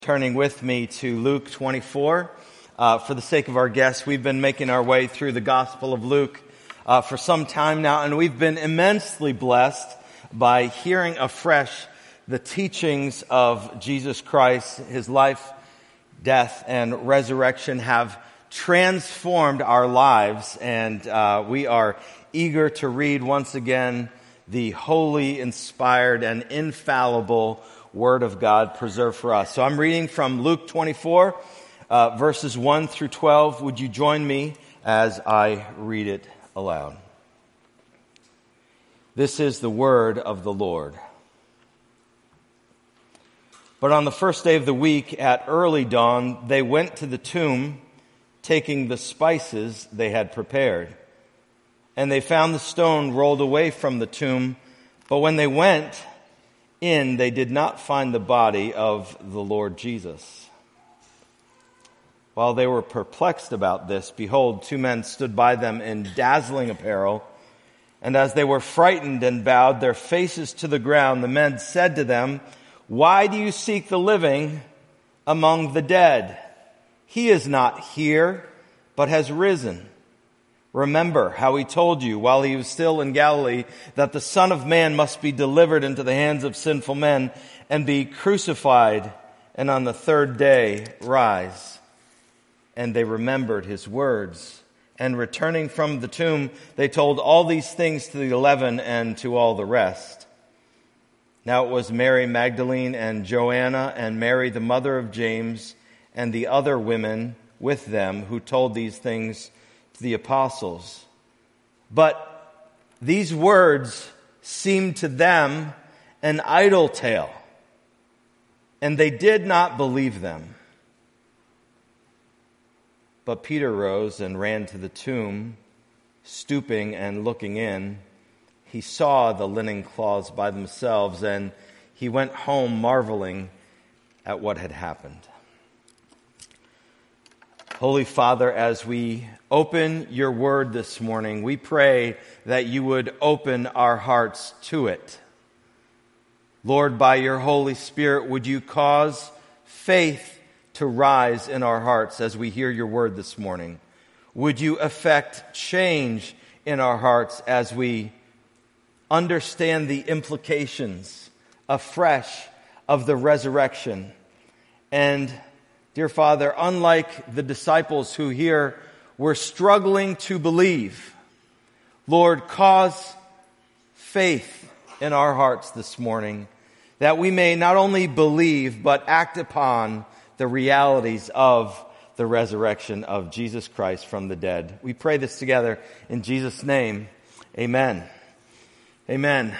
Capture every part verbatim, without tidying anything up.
Turning with me to Luke twenty-four. Uh, for the sake of our guests, we've been making our way through the Gospel of Luke uh, for some time now, and we've been immensely blessed by hearing afresh the teachings of Jesus Christ. His life, death, and resurrection have transformed our lives, and uh, we are eager to read once again the holy, inspired, and infallible Word of God preserved for us. So I'm reading from Luke twenty-four, uh, verses one through twelve. Would you join me as I read it aloud? This is the word of the Lord. But on the first day of the week, at early dawn, they went to the tomb, taking the spices they had prepared. And they found the stone rolled away from the tomb, but when they went in, they did not find the body of the Lord Jesus. While they were perplexed about this, behold, two men stood by them in dazzling apparel. And as they were frightened and bowed their faces to the ground, the men said to them, "Why do you seek the living among the dead? He is not here, but has risen. Remember how he told you while he was still in Galilee that the Son of Man must be delivered into the hands of sinful men and be crucified, and on the third day rise." And they remembered his words. And returning from the tomb, they told all these things to the eleven and to all the rest. Now it was Mary Magdalene and Joanna and Mary the mother of James and the other women with them who told these things to the apostles. But these words seemed to them an idle tale, and they did not believe them. But Peter rose and ran to the tomb, stooping and looking in. He saw the linen cloths by themselves, and he went home marveling at what had happened. Holy Father, as we open your word this morning, we pray that you would open our hearts to it. Lord, by your Holy Spirit, would you cause faith to rise in our hearts as we hear your word this morning? Would you effect change in our hearts as we understand the implications afresh of the resurrection? And dear Father, unlike the disciples who here were struggling to believe, Lord, cause faith in our hearts this morning that we may not only believe but act upon the realities of the resurrection of Jesus Christ from the dead. We pray this together in Jesus' name. Amen. Amen.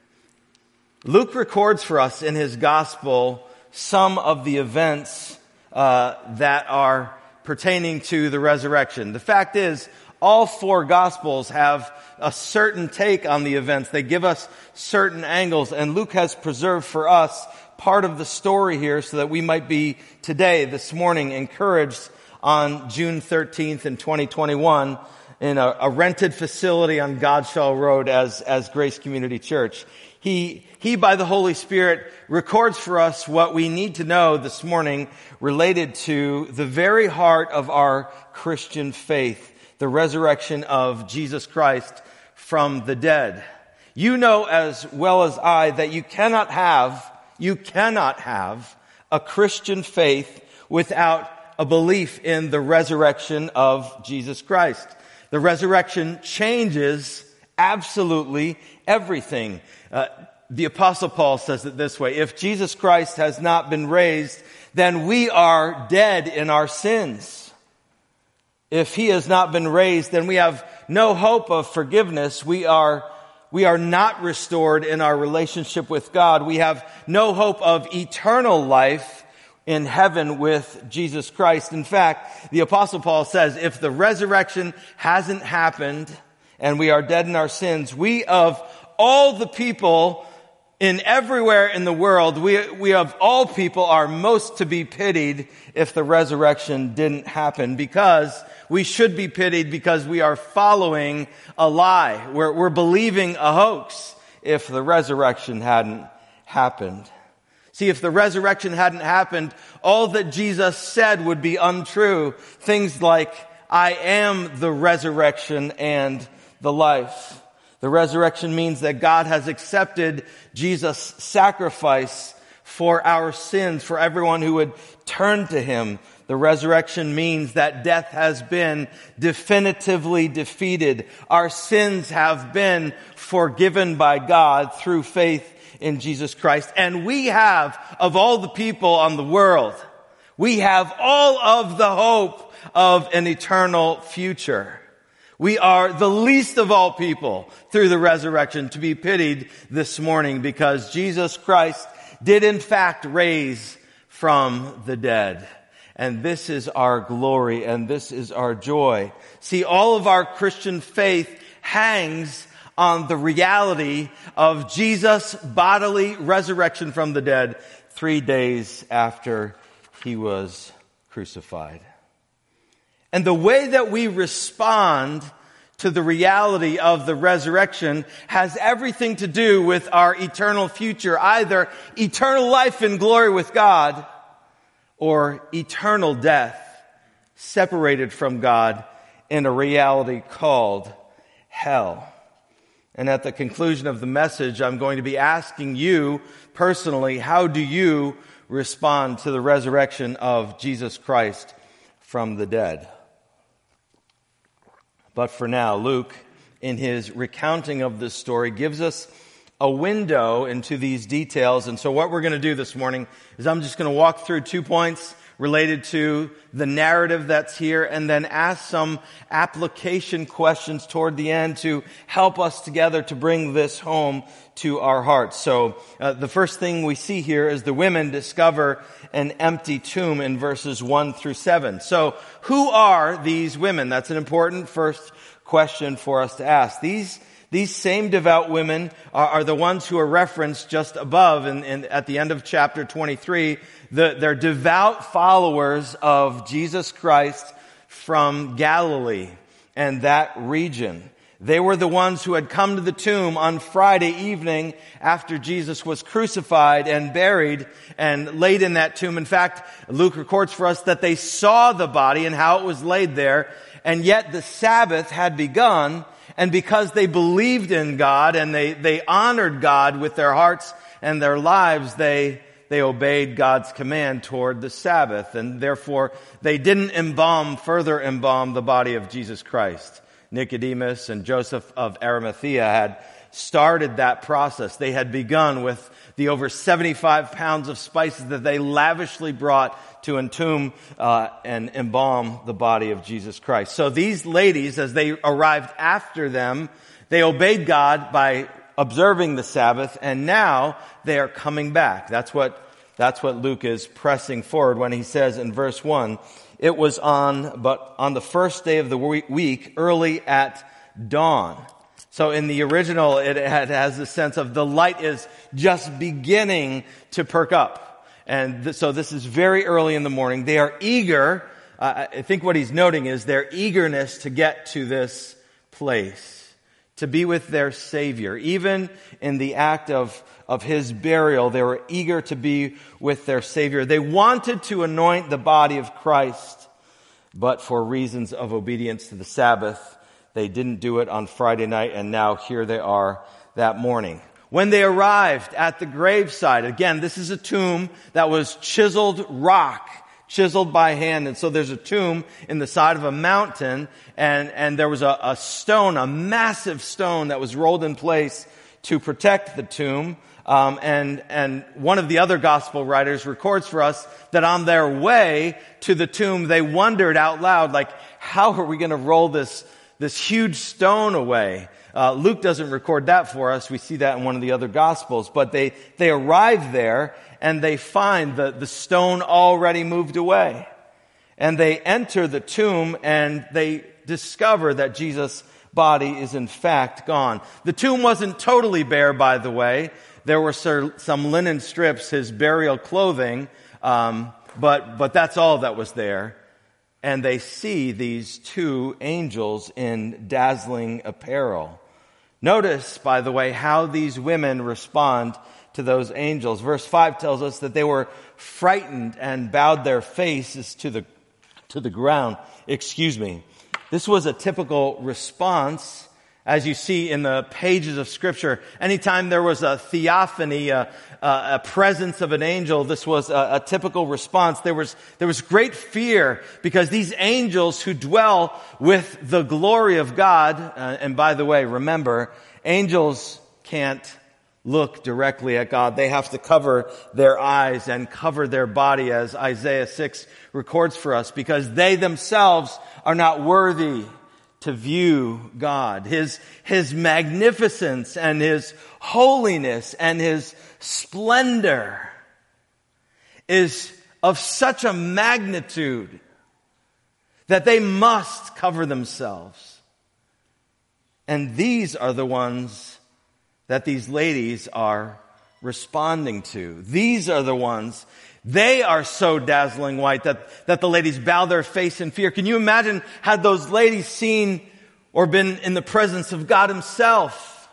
Luke records for us in his gospel some of the events uh, that are pertaining to the resurrection. The fact is, all four gospels have a certain take on the events. They give us certain angles, and Luke has preserved for us part of the story here so that we might be today, this morning, encouraged on June thirteenth in twenty twenty-one in a, a rented facility on Godshall Road as, as Grace Community Church. He, he, by the Holy Spirit, records for us what we need to know this morning related to the very heart of our Christian faith, the resurrection of Jesus Christ from the dead. You know as well as I that you cannot have, you cannot have a Christian faith without a belief in the resurrection of Jesus Christ. The resurrection changes absolutely everything. Uh, the Apostle Paul says it this way: if Jesus Christ has not been raised, then we are dead in our sins. If he has not been raised, then we have no hope of forgiveness. We are We are not restored in our relationship with God. We have no hope of eternal life in heaven with Jesus Christ. In fact, the Apostle Paul says, if the resurrection hasn't happened and we are dead in our sins, we of all the people in everywhere in the world, we, we of all people are most to be pitied if the resurrection didn't happen, because we should be pitied because we are following a lie. We're, we're believing a hoax if the resurrection hadn't happened. See, if the resurrection hadn't happened, all that Jesus said would be untrue. Things like, I am the resurrection and the life. The resurrection means that God has accepted Jesus' sacrifice for our sins, for everyone who would turn to him. The resurrection means that death has been definitively defeated. Our sins have been forgiven by God through faith in Jesus Christ. And we have, of all the people on the world, we have all of the hope of an eternal future. We are the least of all people through the resurrection to be pitied this morning, because Jesus Christ did in fact raise from the dead. And this is our glory, and this is our joy. See, all of our Christian faith hangs on the reality of Jesus' bodily resurrection from the dead three days after he was crucified. And the way that we respond to the reality of the resurrection has everything to do with our eternal future, either eternal life in glory with God or eternal death separated from God in a reality called hell. And at the conclusion of the message, I'm going to be asking you personally, how do you respond to the resurrection of Jesus Christ from the dead? But for now, Luke, in his recounting of this story, gives us a window into these details. And so what we're going to do this morning is I'm just going to walk through two points related to the narrative that's here, and then ask some application questions toward the end to help us together to bring this home to our hearts. So uh, the first thing we see here is the women discover an empty tomb in verses one through seven. So who are these women? That's an important first question for us to ask. These These same devout women are, are the ones who are referenced just above and at the end of chapter twenty-three. The, they're devout followers of Jesus Christ from Galilee and that region. They were the ones who had come to the tomb on Friday evening after Jesus was crucified and buried and laid in that tomb. In fact, Luke records for us that they saw the body and how it was laid there, and yet the Sabbath had begun. And because they believed in God and they, they honored God with their hearts and their lives, they, they obeyed God's command toward the Sabbath. And therefore, they didn't embalm, further embalm the body of Jesus Christ. Nicodemus and Joseph of Arimathea had started that process. They had begun with the over seventy-five pounds of spices that they lavishly brought to entomb uh, and embalm the body of Jesus Christ. So these ladies, as they arrived after them, they obeyed God by observing the Sabbath, and now they are coming back. That's what that's what Luke is pressing forward when he says in verse one, it was on but on the first day of the week, early at dawn. So in the original, it has the sense of the light is just beginning to perk up. And th- so this is very early in the morning. They are eager. Uh, I think what he's noting is their eagerness to get to this place, to be with their Savior. Even in the act of, of his burial, they were eager to be with their Savior. They wanted to anoint the body of Christ, but for reasons of obedience to the Sabbath, they didn't do it on Friday night, and now here they are that morning. When they arrived at the graveside, again, this is a tomb that was chiseled rock, chiseled by hand. And so there's a tomb in the side of a mountain, and, and there was a, a stone, a massive stone that was rolled in place to protect the tomb. Um, and, and one of the other gospel writers records for us that on their way to the tomb, they wondered out loud, like, how are we going to roll this This huge stone away? Uh, Luke doesn't record that for us. We see that in one of the other Gospels. But they, they arrive there and they find the, the stone already moved away. And they enter the tomb and they discover that Jesus' body is in fact gone. The tomb wasn't totally bare, by the way. There were some linen strips, his burial clothing, um, but, but that's all that was there. And they see these two angels in dazzling apparel. Notice, by the way, how these women respond to those angels. Verse five tells us that they were frightened and bowed their faces to the, to the ground. Excuse me. This was a typical response, as you see in the pages of Scripture. Anytime there was a theophany, a, a presence of an angel, this was a, a typical response. There was, there was great fear because these angels who dwell with the glory of God, uh, and by the way, remember, angels can't look directly at God. They have to cover their eyes and cover their body, as Isaiah six records for us, because they themselves are not worthy to view God, His, His magnificence and His holiness and His splendor is of such a magnitude that they must cover themselves. And these are the ones that these ladies are responding to. These are the ones. They are so dazzling white that, that the ladies bow their face in fear. Can you imagine had those ladies seen or been in the presence of God Himself?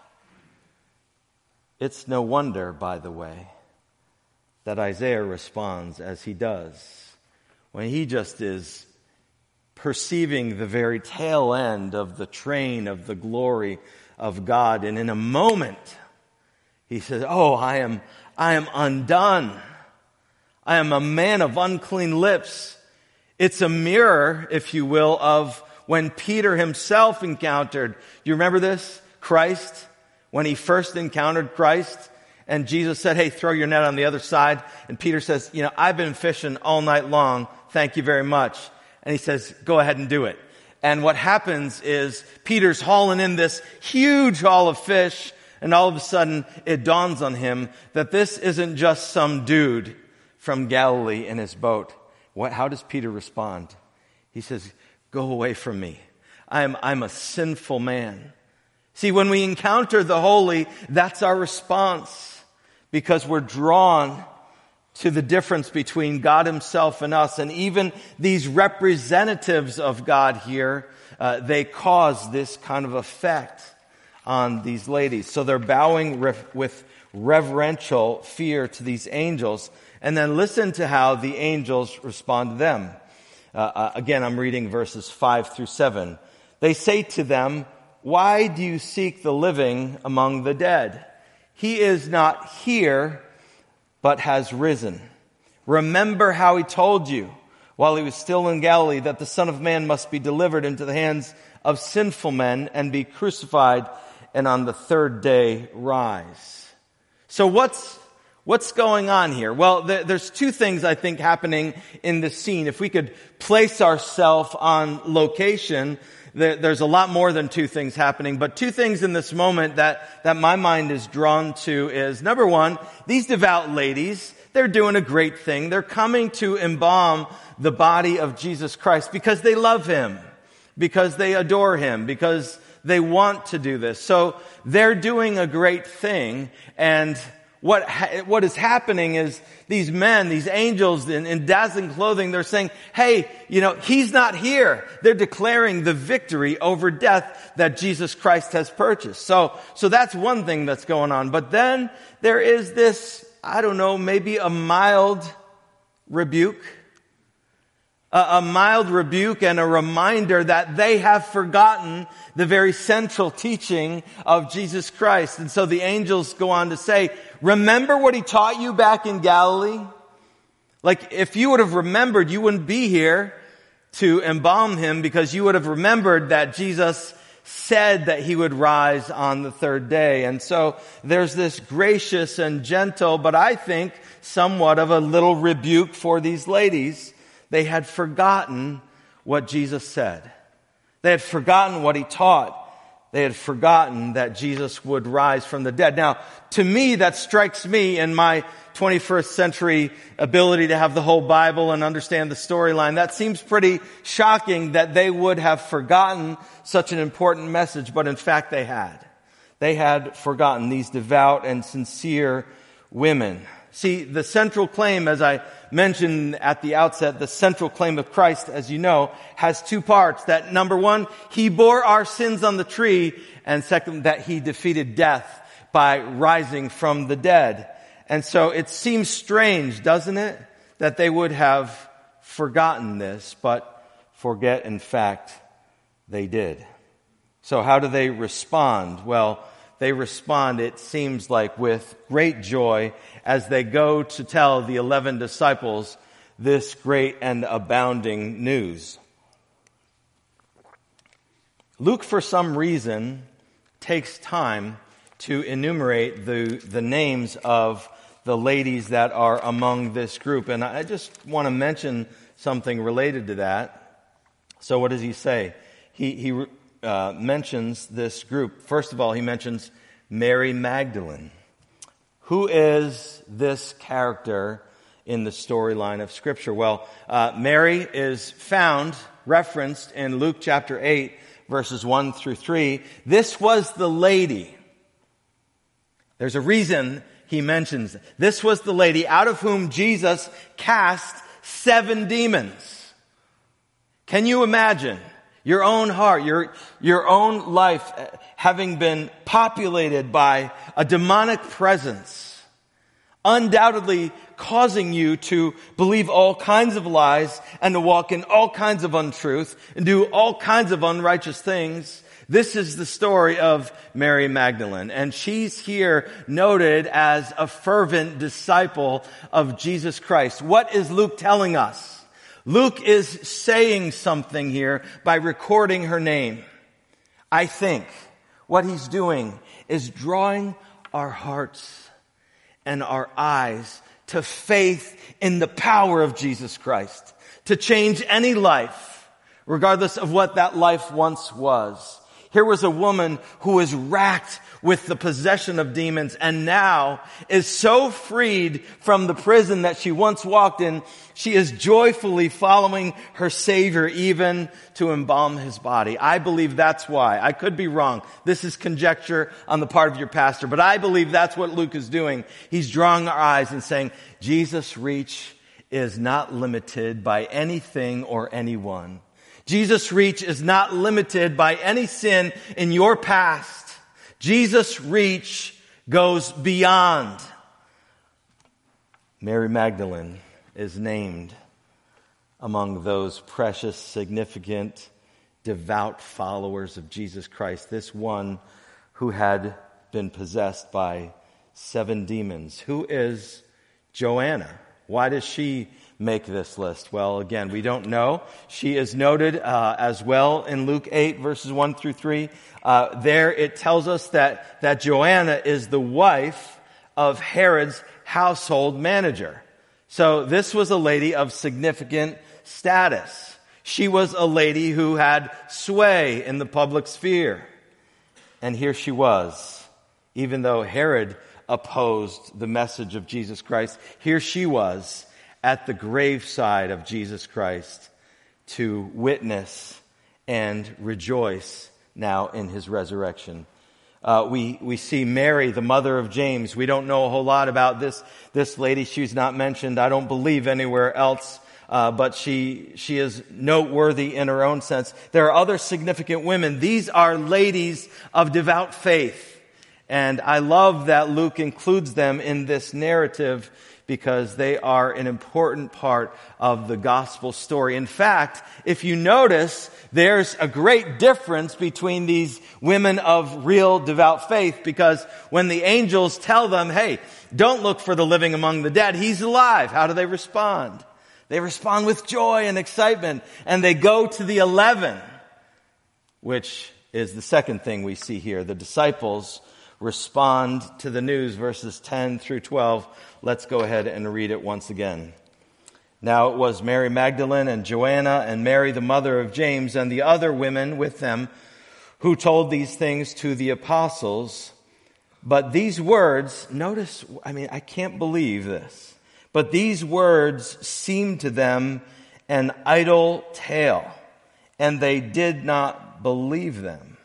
It's no wonder, by the way, that Isaiah responds as he does when he just is perceiving the very tail end of the train of the glory of God. And in a moment, he says, oh, I am, I am undone. I am a man of unclean lips. It's a mirror, if you will, of when Peter himself encountered, you remember this? Christ, when he first encountered Christ, and Jesus said, hey, throw your net on the other side. And Peter says, you know, I've been fishing all night long. Thank you very much. And he says, go ahead and do it. And what happens is Peter's hauling in this huge haul of fish, and all of a sudden it dawns on him that this isn't just some dude from Galilee in his boat. What, how does Peter respond? He says, go away from me. I'm, I'm a sinful man. See, when we encounter the holy, that's our response, because we're drawn to the difference between God Himself and us. And even these representatives of God here, uh, they cause this kind of effect on these ladies. So they're bowing re- with reverential fear to these angels. And then listen to how the angels respond to them. Uh, uh, again, I'm reading verses five through seven. They say to them, why do you seek the living among the dead? He is not here, but has risen. Remember how He told you while He was still in Galilee that the Son of Man must be delivered into the hands of sinful men and be crucified and on the third day rise. So what's What's going on here? Well, th- there's two things I think happening in this scene. If we could place ourselves on location, th- there's a lot more than two things happening. But two things in this moment that, that my mind is drawn to is, number one, these devout ladies, they're doing a great thing. They're coming to embalm the body of Jesus Christ because they love Him, because they adore Him, because they want to do this. So they're doing a great thing, and What ha- what is happening is these men, these angels in, in dazzling clothing, they're saying, hey, you know, He's not here. They're declaring the victory over death that Jesus Christ has purchased. So, so that's one thing that's going on. But then there is this, I don't know, maybe a mild rebuke. A, a mild rebuke and a reminder that they have forgotten the very central teaching of Jesus Christ. And so the angels go on to say, remember what He taught you back in Galilee? Like, if you would have remembered, you wouldn't be here to embalm Him, because you would have remembered that Jesus said that He would rise on the third day. And so there's this gracious and gentle, but I think somewhat of a little rebuke for these ladies. They had forgotten what Jesus said. They had forgotten what He taught. They had forgotten that Jesus would rise from the dead. Now, to me, that strikes me in my twenty-first century ability to have the whole Bible and understand the storyline. That seems pretty shocking that they would have forgotten such an important message, but in fact they had. They had forgotten, these devout and sincere women. See, the central claim, as I mentioned at the outset, the central claim of Christ, as you know, has two parts. That number one, He bore our sins on the tree, and second, that He defeated death by rising from the dead. And so it seems strange, doesn't it, that they would have forgotten this, but forget, in fact, they did. So how do they respond? Well, they respond, it seems like, with great joy as they go to tell the eleven disciples this great and abounding news. Luke, for some reason, takes time to enumerate the, the names of the ladies that are among this group. And I just want to mention something related to that. So what does he say? He, he uh, mentions this group. First of all, he mentions Mary Magdalene. Who is this character in the storyline of Scripture? Well, uh, Mary is found, referenced in Luke chapter eight, verses one through three. This was the lady. There's a reason he mentions it. This was the lady out of whom Jesus cast seven demons. Can you imagine your own heart, your, your own life having been populated by a demonic presence, undoubtedly causing you to believe all kinds of lies and to walk in all kinds of untruth and do all kinds of unrighteous things? This is the story of Mary Magdalene, and she's here noted as a fervent disciple of Jesus Christ. What is Luke telling us? Luke is saying something here by recording her name. I think what he's doing is drawing our hearts and our eyes to faith in the power of Jesus Christ, to change any life, regardless of what that life once was. Here was a woman who was racked with the possession of demons and now is so freed from the prison that she once walked in, she is joyfully following her Savior even to embalm his body. I believe that's why. I could be wrong. This is conjecture on the part of your pastor, but I believe that's what Luke is doing. He's drawing our eyes and saying, Jesus' reach is not limited by anything or anyone. Jesus' reach is not limited by any sin in your past. Jesus' reach goes beyond. Mary Magdalene is named among those precious, significant, devout followers of Jesus Christ. This one who had been possessed by seven demons. Who is Joanna? Why does she make this list? Well, again, we don't know. She is noted uh, as well in Luke eight, verses one through three. Uh, there it tells us that, that Joanna is the wife of Herod's household manager. So this was a lady of significant status. She was a lady who had sway in the public sphere. And here she was, even though Herod opposed the message of Jesus Christ, here she was at the graveside of Jesus Christ to witness and rejoice now in his resurrection. Uh, we, we see Mary, the mother of James. We don't know a whole lot about this, this lady. She's not mentioned, I don't believe, anywhere else. Uh, but she, she is noteworthy in her own sense. There are other significant women. These are ladies of devout faith. And I love that Luke includes them in this narrative because they are an important part of the gospel story. In fact, if you notice, there's a great difference between these women of real devout faith, because when the angels tell them, hey, don't look for the living among the dead, he's alive, how do they respond? They respond with joy and excitement, and they go to the eleven, which is the second thing we see here. The disciples respond to the news, verses ten through twelve. Let's go ahead and read it once again. Now it was Mary Magdalene and Joanna and Mary the mother of James and the other women with them who told these things to the apostles. But these words, notice, I mean, I can't believe this, but these words seemed to them an idle tale, and they did not believe them.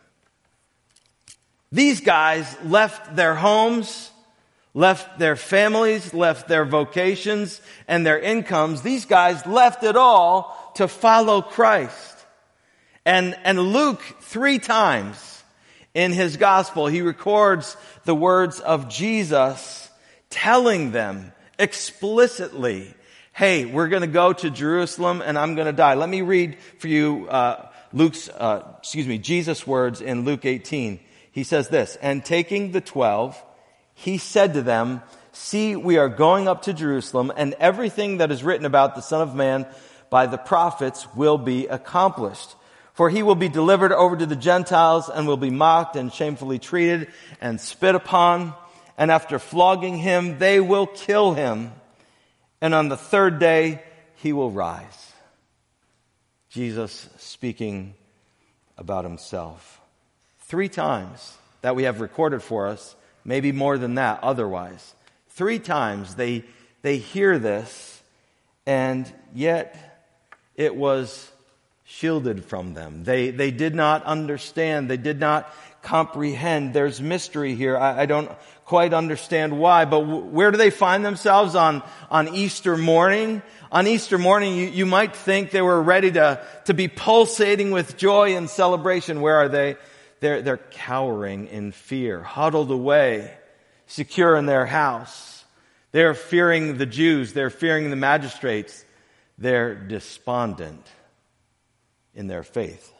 These guys left their homes, left their families, left their vocations and their incomes. These guys left it all to follow Christ. And, and Luke, three times in his gospel, he records the words of Jesus telling them explicitly, hey, we're going to go to Jerusalem and I'm going to die. Let me read for you uh, Luke's, uh, excuse me, Jesus' words in Luke eighteen. He says this, and taking the twelve, he said to them, see, we are going up to Jerusalem, and everything that is written about the Son of Man by the prophets will be accomplished. For he will be delivered over to the Gentiles and will be mocked and shamefully treated and spit upon. And after flogging him, they will kill him. And on the third day, he will rise. Jesus speaking about himself. Three times that we have recorded for us, maybe more than that otherwise. Three times they, they hear this, and yet it was shielded from them. They, they did not understand. They did not comprehend. There's mystery here. I, I don't quite understand why, but w- where do they find themselves on, on Easter morning? On Easter morning, you, you might think they were ready to, to be pulsating with joy and celebration. Where are they? They're, they're cowering in fear, huddled away, secure in their house. They're fearing the Jews. They're fearing the magistrates. They're despondent in their faith.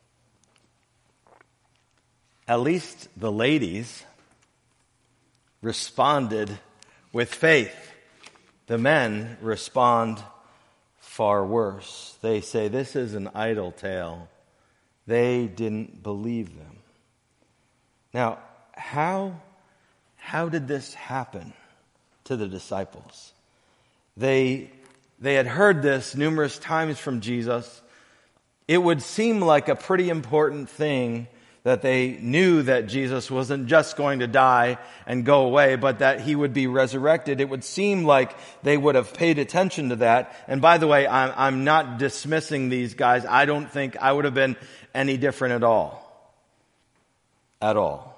At least the ladies responded with faith. The men respond far worse. They say, this is an idle tale. They didn't believe them. Now, how, how did this happen to the disciples? They, they had heard this numerous times from Jesus. It would seem like a pretty important thing that they knew that Jesus wasn't just going to die and go away, but that he would be resurrected. It would seem like they would have paid attention to that. And by the way, I'm, I'm not dismissing these guys. I don't think I would have been any different at all. At all.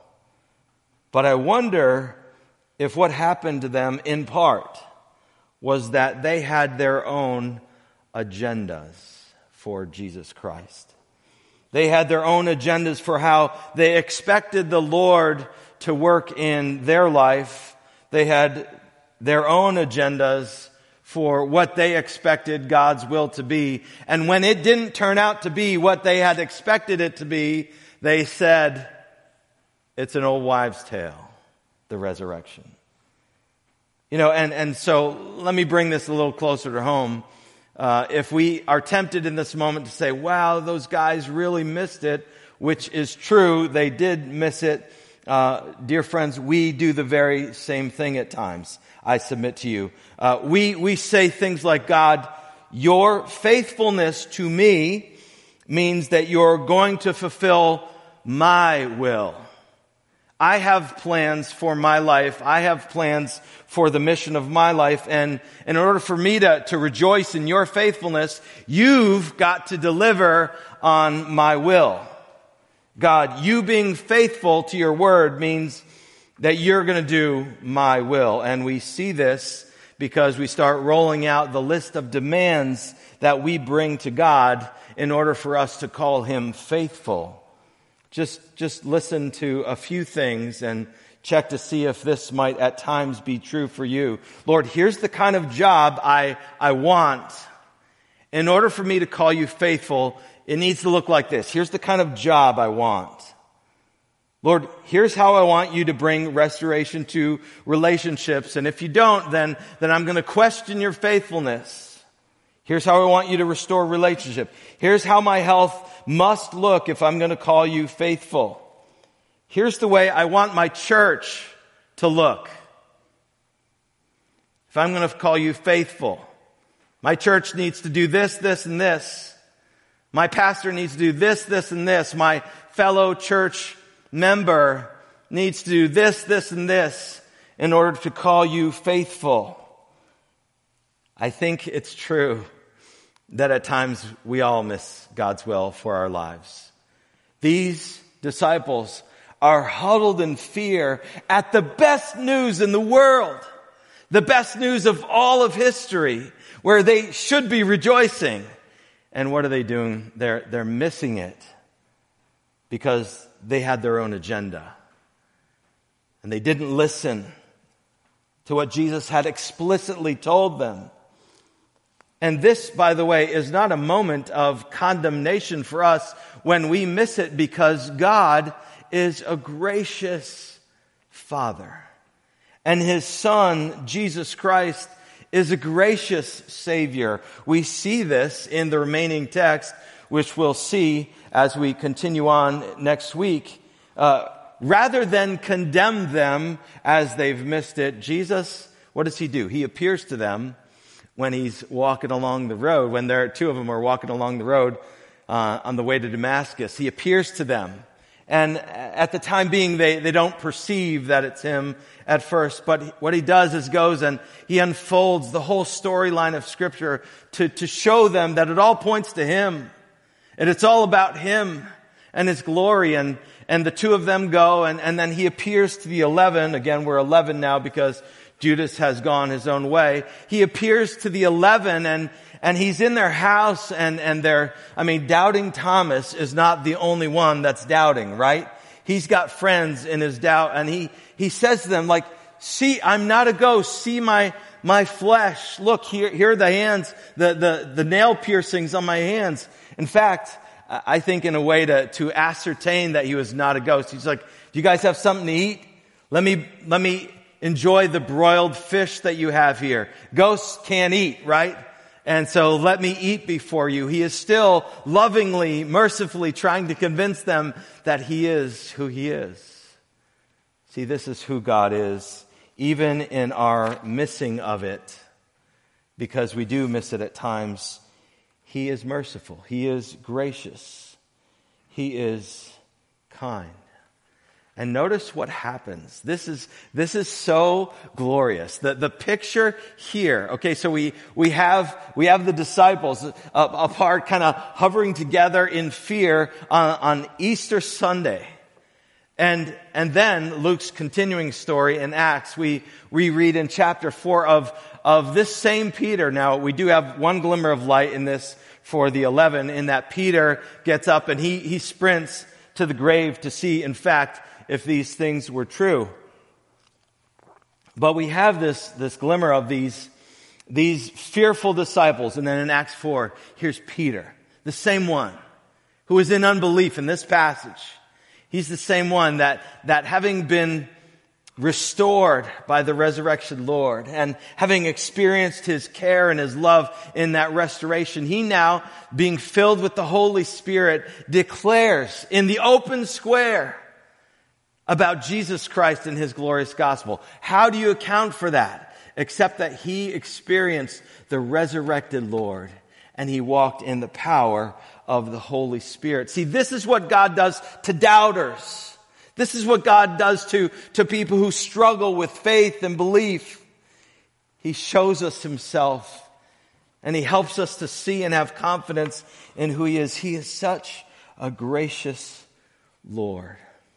But I wonder if what happened to them in part was that they had their own agendas for Jesus Christ. They had their own agendas for how they expected the Lord to work in their life. They had their own agendas for what they expected God's will to be. And when it didn't turn out to be what they had expected it to be, they said, it's an old wives' tale, the resurrection. You know, and, and so let me bring this a little closer to home. Uh, if we are tempted in this moment to say, wow, those guys really missed it, which is true, they did miss it. Uh, dear friends, we do the very same thing at times, I submit to you. Uh, we, we say things like, God, your faithfulness to me means that you're going to fulfill my will. I have plans for my life. I have plans for the mission of my life. And in order for me to, to rejoice in your faithfulness, you've got to deliver on my will. God, you being faithful to your word means that you're going to do my will. And we see this because we start rolling out the list of demands that we bring to God in order for us to call him faithful. Just, just listen to a few things and check to see if this might at times be true for you. Lord, here's the kind of job I, I want. In order for me to call you faithful, it needs to look like this. Here's the kind of job I want. Lord, here's how I want you to bring restoration to relationships. And if you don't, then, then I'm going to question your faithfulness. Here's how I want you to restore relationship. Here's how my health must look if I'm going to call you faithful. Here's the way I want my church to look if I'm going to call you faithful. My church needs to do this, this, and this. My pastor needs to do this, this, and this. My fellow church member needs to do this, this, and this in order to call you faithful. I think it's true that at times we all miss God's will for our lives. These disciples are huddled in fear at the best news in the world, the best news of all of history, where they should be rejoicing. And what are they doing? They're, they're missing it because they had their own agenda. And they didn't listen. to what Jesus had explicitly told them. And this, by the way, is not a moment of condemnation for us when we miss it, because God is a gracious Father. And His Son, Jesus Christ, is a gracious Savior. We see this in the remaining text, which we'll see as we continue on next week. Uh, rather than condemn them as they've missed it, Jesus, what does He do? He appears to them when He's walking along the road, when there two of them are walking along the road uh, on the way to Damascus. He appears to them. And at the time being, they, they don't perceive that it's Him at first. But what He does is goes and He unfolds the whole storyline of Scripture to, to show them that it all points to Him. And it's all about Him and His glory. And, and the two of them go, and, and then He appears to the eleven. Again, we're eleven now because Judas has gone his own way. He appears to the eleven, and And He's in their house, and, and they're, I mean, doubting Thomas is not the only one that's doubting, right? He's got friends in his doubt, and he, he says to them, like, see, I'm not a ghost. See my, my flesh. Look, here, here are the hands, the, the, the nail piercings on my hands. In fact, I think in a way to, to ascertain that he was not a ghost, he's like, do you guys have something to eat? Let me, let me enjoy the broiled fish that you have here. Ghosts can't eat, right? And so let me eat before you. He is still lovingly, mercifully trying to convince them that He is who He is. See, this is who God is, even in our missing of it, because we do miss it at times. He is merciful. He is gracious. He is kind. And notice what happens. This is, this is so glorious. The, the picture here. Okay, so we, we have, we have the disciples uh, apart, kind of hovering together in fear on, on Easter Sunday. And, and then Luke's continuing story in Acts, we, we read in chapter four of, of this same Peter. Now, we do have one glimmer of light in this for the eleven, in that Peter gets up and he, he sprints to the grave to see, in fact, if these things were true. But we have this, this glimmer of these, these fearful disciples. And then in Acts four, here's Peter, the same one who is in unbelief in this passage. He's the same one that, that having been restored by the resurrection Lord and having experienced His care and His love in that restoration, he now, being filled with the Holy Spirit, declares in the open square about Jesus Christ and His glorious gospel. How do you account for that? Except that he experienced the resurrected Lord and he walked in the power of the Holy Spirit. See, this is what God does to doubters. This is what God does to, to people who struggle with faith and belief. He shows us Himself, and He helps us to see and have confidence in who He is. He is such a gracious Lord.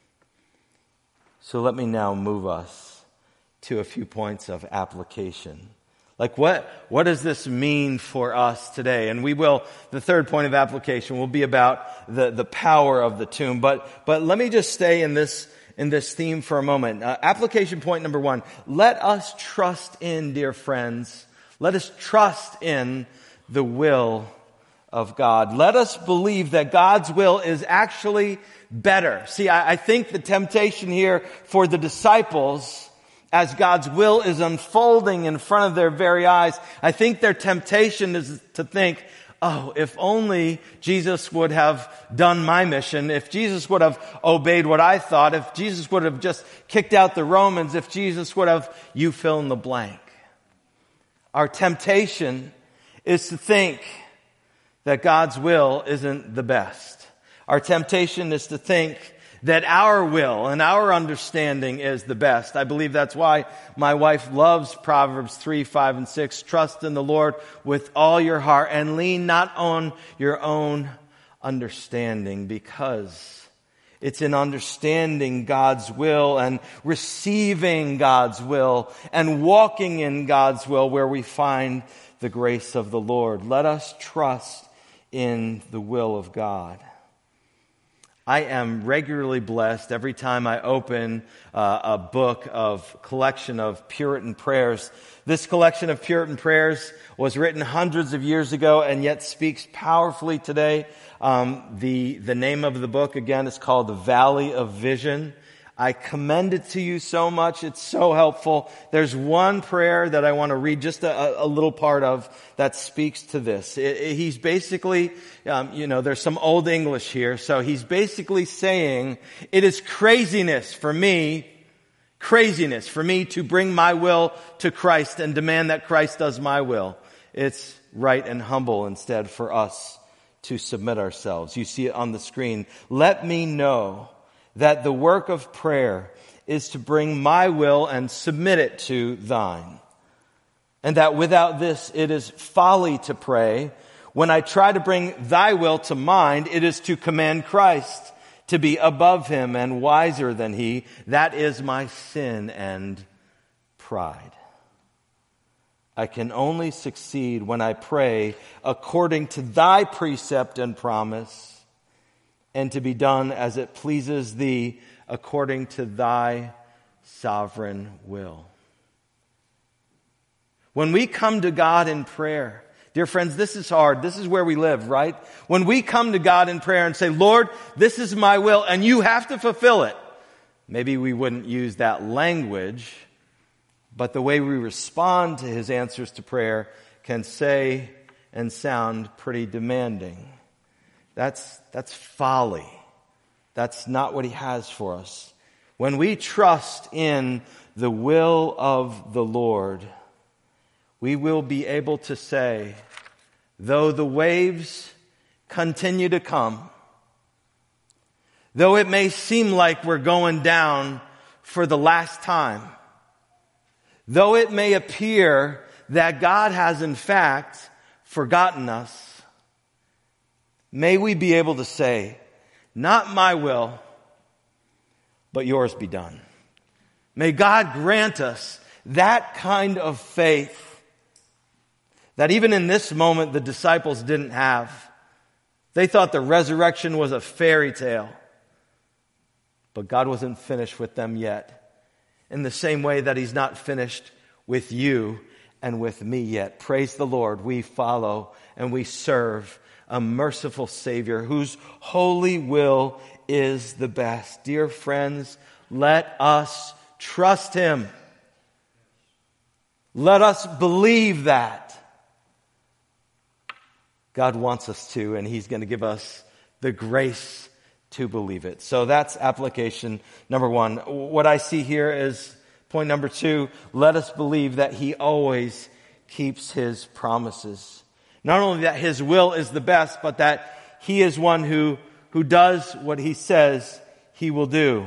So let me now move us to a few points of application. Like what, what does this mean for us today? And we will, the third point of application will be about the, the power of the tomb. But, but let me just stay in this, in this theme for a moment. Uh, application point number one. Let us trust in, dear friends, let us trust in the will of God. Let us believe that God's will is actually better. See, I, I think the temptation here for the disciples, as God's will is unfolding in front of their very eyes, I think their temptation is to think, oh, if only Jesus would have done my mission, if Jesus would have obeyed what I thought, if Jesus would have just kicked out the Romans, if Jesus would have, you fill in the blank. Our temptation is to think that God's will isn't the best. Our temptation is to think that our will and our understanding is the best. I believe that's why my wife loves Proverbs three, five, and six. Trust in the Lord with all your heart and lean not on your own understanding, because it's in understanding God's will and receiving God's will and walking in God's will where we find the grace of the Lord. Let us trust in the will of God. I am regularly blessed every time I open uh, a book of collection of Puritan prayers. This collection of Puritan prayers was written hundreds of years ago and yet speaks powerfully today. Um, the, the name of the book, again, is called The Valley of Vision. I commend it to you so much. It's so helpful. There's one prayer that I want to read just a, a little part of that speaks to this. It, it, he's basically, um, you know, there's some old English here. So he's basically saying, it is craziness for me, craziness for me to bring my will to Christ and demand that Christ does my will. It's right and humble instead for us to submit ourselves. You see it on the screen. Let me know that the work of prayer is to bring my will and submit it to thine. And that without this, it is folly to pray. When I try to bring thy will to mind, it is to command Christ to be above him and wiser than he. That is my sin and pride. I can only succeed when I pray according to thy precept and promise, and to be done as it pleases thee according to thy sovereign will. When we come to God in prayer, dear friends, this is hard. This is where we live, right? When we come to God in prayer and say, Lord, this is my will and you have to fulfill it. Maybe we wouldn't use that language, but the way we respond to his answers to prayer can say and sound pretty demanding. That's, that's folly. That's not what he has for us. When we trust in the will of the Lord, we will be able to say, though the waves continue to come, though it may seem like we're going down for the last time, though it may appear that God has in fact forgotten us, may we be able to say, not my will, but yours be done. May God grant us that kind of faith that even in this moment the disciples didn't have. They thought the resurrection was a fairy tale, but God wasn't finished with them yet. In the same way that he's not finished with you and with me yet. Praise the Lord. We follow and we serve a merciful Savior whose holy will is the best. Dear friends, let us trust him. Let us believe that. God wants us to, and he's going to give us the grace to believe it. So that's application number one. What I see here is point number two. Let us believe that he always keeps his promises. Not only that his will is the best, but that he is one who, who does what he says he will do.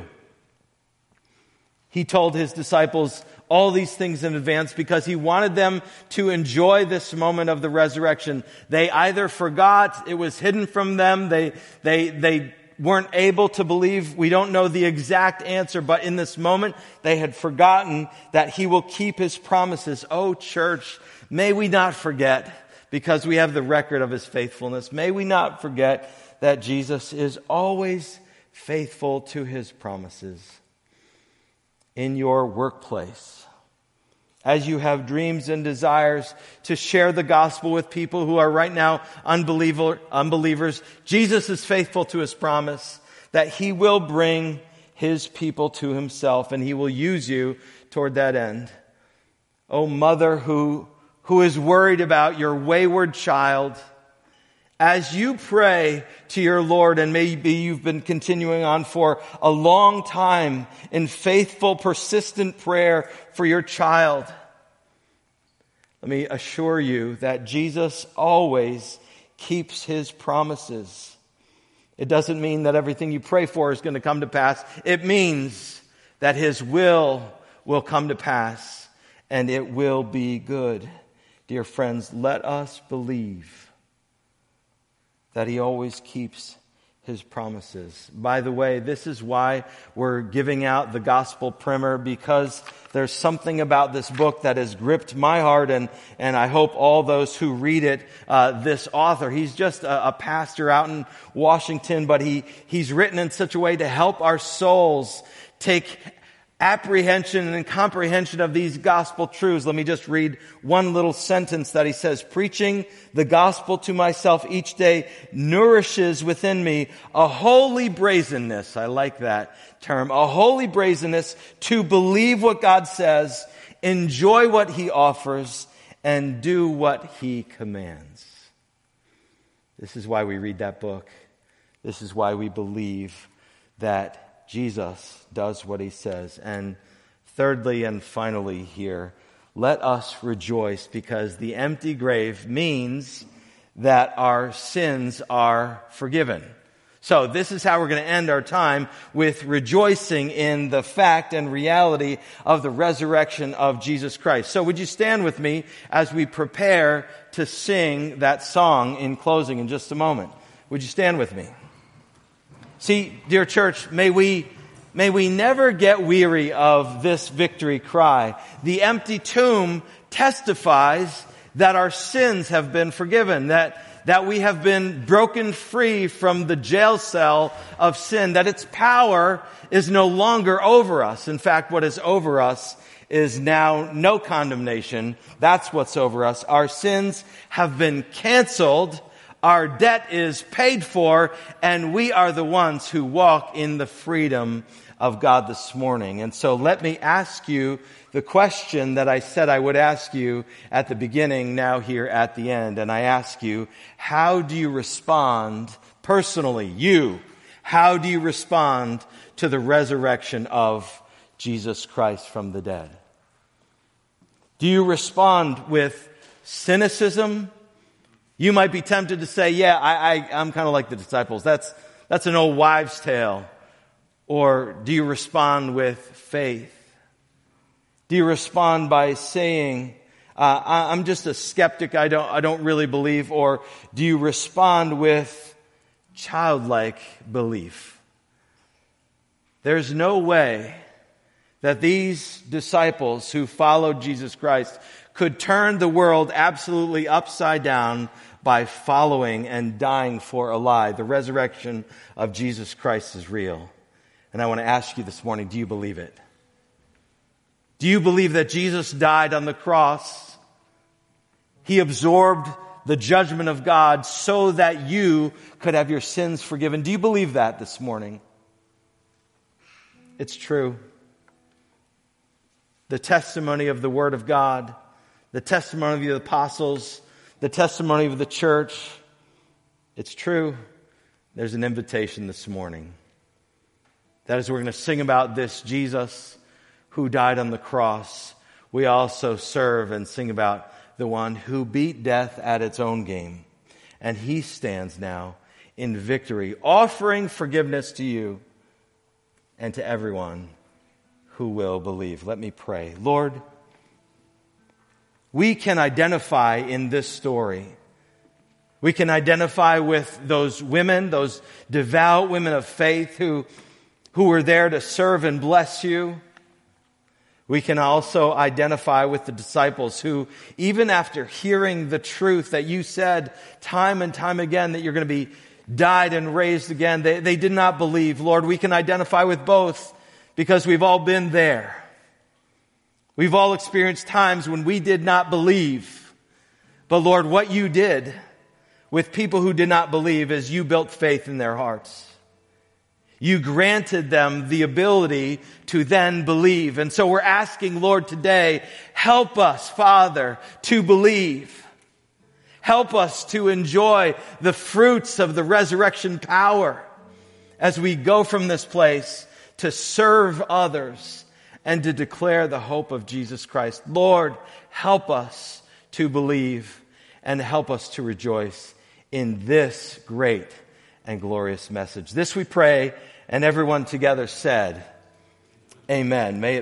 He told his disciples all these things in advance because he wanted them to enjoy this moment of the resurrection. They either forgot, it was hidden from them, they, they, they weren't able to believe. We don't know the exact answer, but in this moment, they had forgotten that he will keep his promises. Oh, church, may we not forget, because we have the record of his faithfulness. May we not forget that Jesus is always faithful to his promises. In your workplace, as you have dreams and desires to share the gospel with people who are right now unbeliever, unbelievers, Jesus is faithful to his promise that he will bring his people to himself and he will use you toward that end. Oh, mother who who is worried about your wayward child, as you pray to your Lord, and maybe you've been continuing on for a long time in faithful, persistent prayer for your child, let me assure you that Jesus always keeps his promises. It doesn't mean that everything you pray for is going to come to pass. It means that his will will come to pass, and it will be good. Dear friends, let us believe that he always keeps His promises. By the way, this is why we're giving out the gospel primer, because there's something about this book that has gripped my heart, and, and I hope all those who read it. Uh, this author, he's just a, a pastor out in Washington, but he, he's written in such a way to help our souls take apprehension and comprehension of these gospel truths. Let me just read one little sentence that he says. Preaching the gospel to myself each day nourishes within me a holy brazenness. I like that term. A holy brazenness to believe what God says, enjoy what He offers, and do what He commands. This is why we read that book. This is why we believe that Jesus does what He says. And thirdly and finally here, let us rejoice, because the empty grave means that our sins are forgiven. So this is how we're going to end our time, with rejoicing in the fact and reality of the resurrection of Jesus Christ. So would you stand with me as we prepare to sing that song in closing in just a moment? Would you stand with me? See, dear church, may we, may we never get weary of this victory cry. The empty tomb testifies that our sins have been forgiven, that, that we have been broken free from the jail cell of sin, that its power is no longer over us. In fact, what is over us is now no condemnation. That's what's over us. Our sins have been canceled. Our debt is paid for, and we are the ones who walk in the freedom of God this morning. And so let me ask you the question that I said I would ask you at the beginning, now here at the end. And I ask you, how do you respond personally, you? How do you respond to the resurrection of Jesus Christ from the dead? Do you respond with cynicism? You might be tempted to say, yeah, I, I, I'm kind of like the disciples. That's, that's an old wives' tale. Or do you respond with faith? Do you respond by saying, uh, I, I'm just a skeptic, I don't, I don't really believe? Or do you respond with childlike belief? There's no way that these disciples who followed Jesus Christ could turn the world absolutely upside down by following and dying for a lie. The resurrection of Jesus Christ is real. And I want to ask you this morning, do you believe it? Do you believe that Jesus died on the cross? He absorbed the judgment of God so that you could have your sins forgiven. Do you believe that this morning? It's true. The testimony of the Word of God, the testimony of the apostles, the testimony of the church, it's true. There's an invitation this morning. That is, we're going to sing about this Jesus who died on the cross. We also serve and sing about the one who beat death at its own game. And He stands now in victory, offering forgiveness to you and to everyone who will believe. Let me pray. Lord, we can identify in this story. We can identify with those women, those devout women of faith who, who were there to serve and bless you. We can also identify with the disciples who, even after hearing the truth that you said time and time again that you're going to be died and raised again, they, they did not believe. Lord, we can identify with both because we've all been there. We've all experienced times when we did not believe. But Lord, what you did with people who did not believe is you built faith in their hearts. You granted them the ability to then believe. And so we're asking, Lord, today, help us, Father, to believe. Help us to enjoy the fruits of the resurrection power as we go from this place to serve others and to declare the hope of Jesus Christ. Lord, help us to believe and help us to rejoice in this great and glorious message. This we pray, and everyone together said, Amen. May it